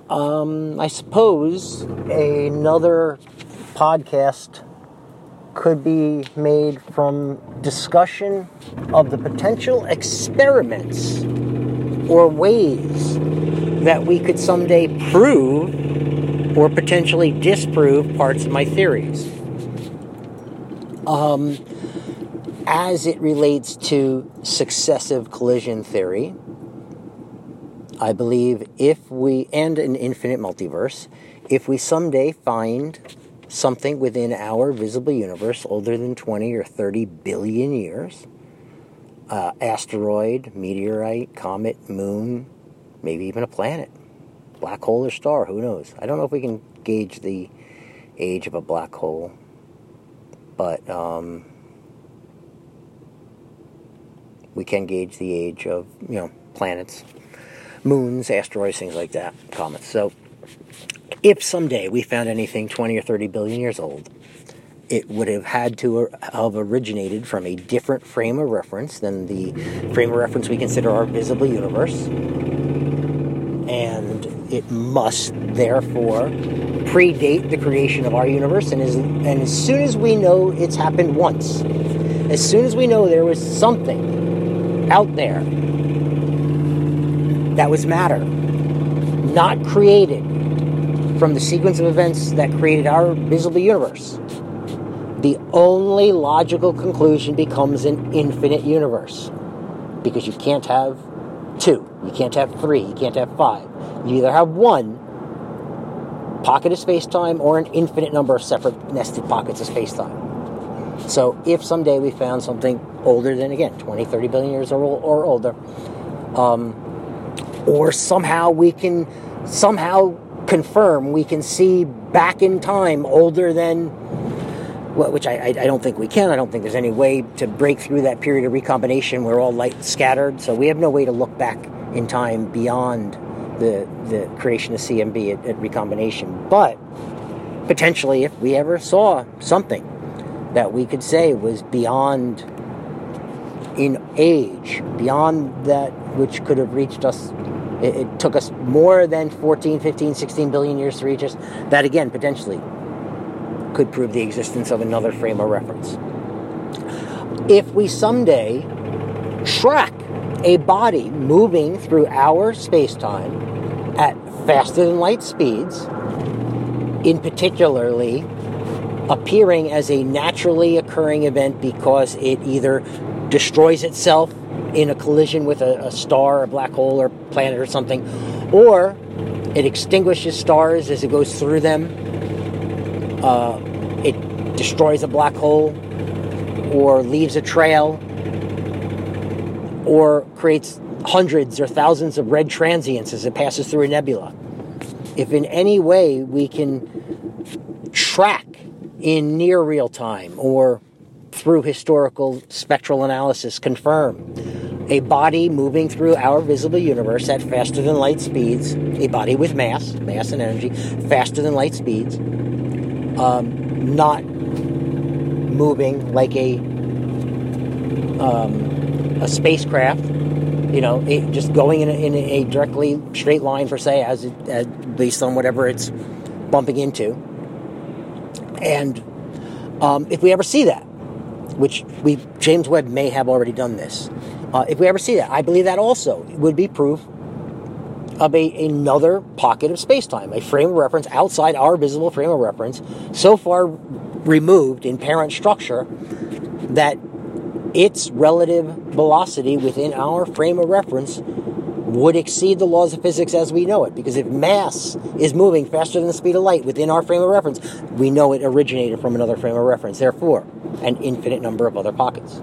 I suppose another podcast could be made from discussion of the potential experiments or ways that we could someday prove or potentially disprove parts of my theories. As it relates to successive collision theory, I believe and an infinite multiverse, if we someday find something within our visible universe older than 20 or 30 billion years, asteroid, meteorite, comet, moon, maybe even a planet, black hole or star, who knows? I don't know if we can gauge the age of a black hole, but we can gauge the age of, planets, moons, asteroids, things like that, comets. So if someday we found anything 20 or 30 billion years old, it would have had to have originated from a different frame of reference than the frame of reference we consider our visible universe. And it must, therefore, predate the creation of our universe. And as soon as we know it's happened once, as soon as we know there was something out there that was matter, not created from the sequence of events that created our visible universe, the only logical conclusion becomes an infinite universe. Because you can't have 2, you can't have 3, you can't have 5. You either have one pocket of space-time or an infinite number of separate nested pockets of space-time. So if someday we found something older than, again, 20, 30 billion years or older, or somehow we can confirm, we can see back in time older than, which I don't think we can. I don't think there's any way to break through that period of recombination where all light scattered. So we have no way to look back in time beyond the creation of CMB at recombination. But potentially, if we ever saw something that we could say was beyond in age, beyond that which could have reached us, it took us more than 14, 15, 16 billion years to reach us, that again, potentially could prove the existence of another frame of reference. If we someday track a body moving through our space-time at faster than light speeds, in particularly appearing as a naturally occurring event because it either destroys itself in a collision with a star, a black hole, or planet or something, or it extinguishes stars as it goes through them, it destroys a black hole, or leaves a trail, or creates hundreds or thousands of red transients as it passes through a nebula. If in any way we can track in near real time or through historical spectral analysis confirm a body moving through our visible universe at faster than light speeds, a body with mass and energy, faster than light speeds, not moving like a spacecraft, just going in a directly straight line per se, as based on whatever it's bumping into. And if we ever see that, which James Webb may have already done this, if we ever see that, I believe that also would be proof of another pocket of space-time, a frame of reference outside our visible frame of reference, so far removed in parent structure that its relative velocity within our frame of reference would exceed the laws of physics as we know it. Because if mass is moving faster than the speed of light within our frame of reference, we know it originated from another frame of reference, therefore an infinite number of other pockets.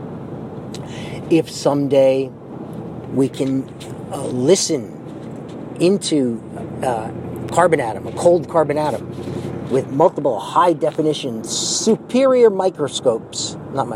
If someday we can listen into a cold carbon atom, with multiple high-definition, superior microphones,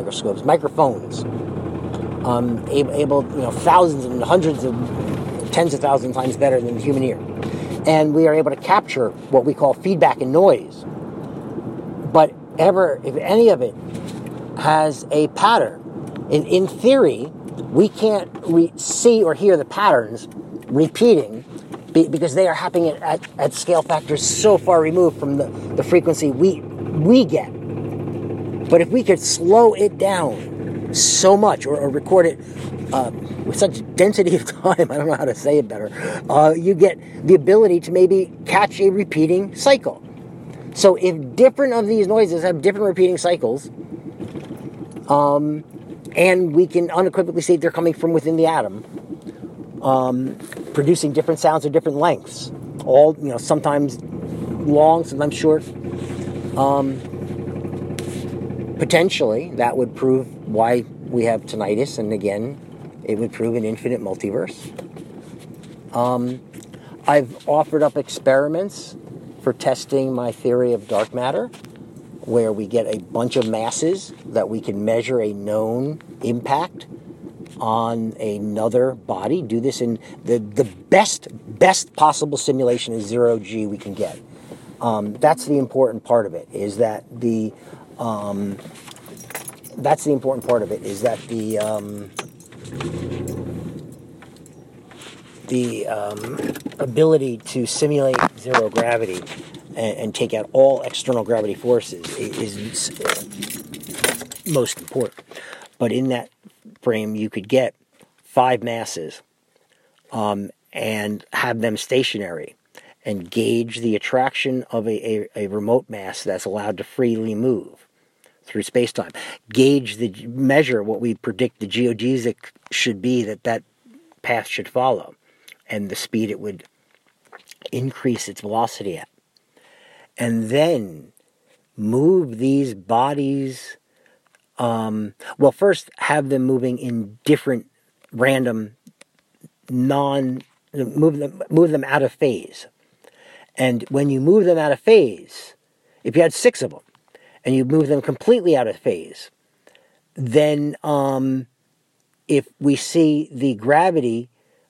able, thousands and hundreds of, tens of thousands times better than the human ear. And we are able to capture what we call feedback and noise. But if any of it has a pattern, in theory, we can't see or hear the patterns repeating because they are happening at scale factors so far removed from the frequency we get. But if we could slow it down so much, or record it with such density of time, I don't know how to say it better, you get the ability to maybe catch a repeating cycle. So if different of these noises have different repeating cycles, and we can unequivocally say they're coming from within the atom, producing different sounds of different lengths, all, sometimes long, sometimes short, potentially that would prove why we have tinnitus, and again, it would prove an infinite multiverse. I've offered up experiments for testing my theory of dark matter, where we get a bunch of masses that we can measure a known impact on another body. Do this in the best possible simulation is 0G we can get. That's the important part of it, is that the ability to simulate zero gravity and take out all external gravity forces is most important. But in that frame, you could get 5 masses and have them stationary and gauge the attraction of a remote mass that's allowed to freely move through space-time. Measure what we predict the geodesic should be that path should follow, and the speed it would increase its velocity at. And then move these bodies, first have them moving in different random move them out of phase. And when you move them out of phase, if you had 6 of them, and you move them completely out of phase, then if we see the gravity,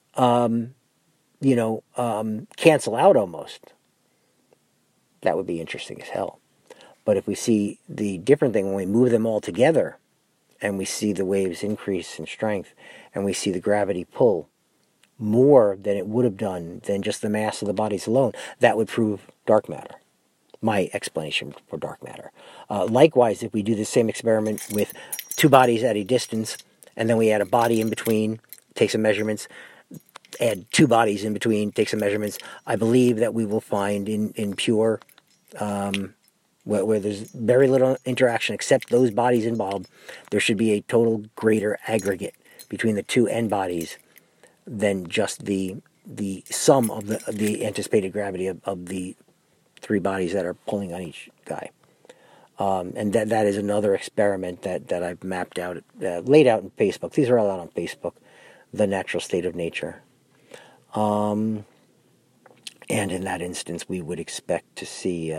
cancel out almost, that would be interesting as hell. But if we see the different thing, when we move them all together, and we see the waves increase in strength, and we see the gravity pull more than it would have done than just the mass of the bodies alone, that would prove dark matter. My explanation for dark matter. Likewise, if we do the same experiment with 2 bodies at a distance, and then we add a body in between, take some measurements, add 2 bodies in between, take some measurements, I believe that we will find in pure, where there's very little interaction except those bodies involved, there should be a total greater aggregate between the 2 end bodies than just the sum of the anticipated gravity of the 3 bodies that are pulling on each guy. And that is another experiment that I've mapped out, laid out in Facebook. These are all out on Facebook, The Natural State of Nature. And in that instance, we would expect to see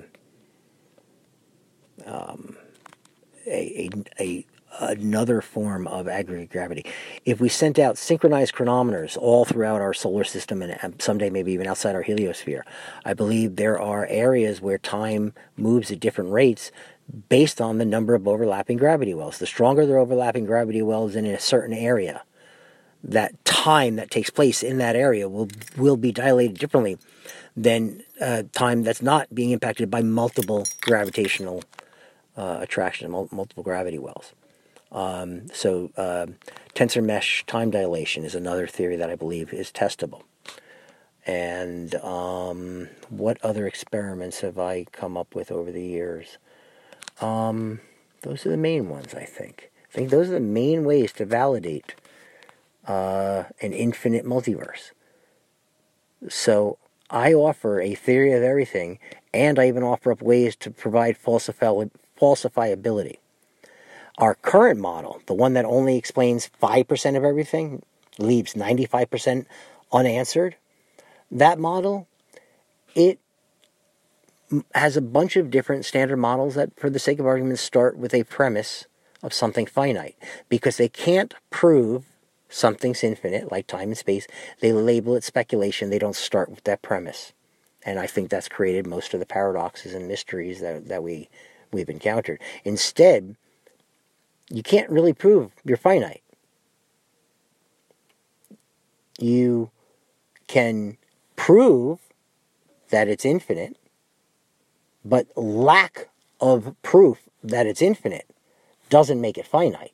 another form of aggregate gravity. If we sent out synchronized chronometers all throughout our solar system and someday maybe even outside our heliosphere, I believe there are areas where time moves at different rates based on the number of overlapping gravity wells. The stronger the overlapping gravity wells in a certain area, that time that takes place in that area will be dilated differently than time that's not being impacted by multiple gravitational attraction, multiple gravity wells. So tensor mesh time dilation is another theory that I believe is testable. And what other experiments have I come up with over the years? Those are the main ones, I think. I think those are the main ways to validate an infinite multiverse. So I offer a theory of everything, and I even offer up ways to provide falsifiability. Our current model, the one that only explains 5% of everything, leaves 95% unanswered, that model, it has a bunch of different standard models that, for the sake of argument, start with a premise of something finite. Because they can't prove something's infinite, like time and space, they label it speculation, they don't start with that premise. And I think that's created most of the paradoxes and mysteries that we've encountered. Instead, you can't really prove you're finite. You can prove that it's infinite, but lack of proof that it's infinite doesn't make it finite.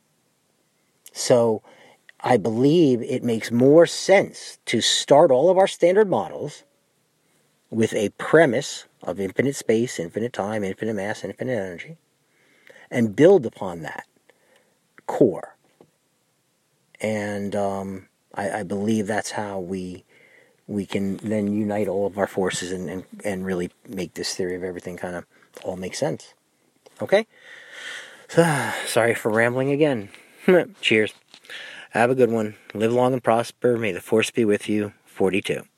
So I believe it makes more sense to start all of our standard models with a premise of infinite space, infinite time, infinite mass, infinite energy, and build upon that core. And I believe that's how we can then unite all of our forces and really make this theory of everything kind of all make sense. Okay? Sorry for rambling again. Cheers. Have a good one. Live long and prosper. May the force be with you. 42.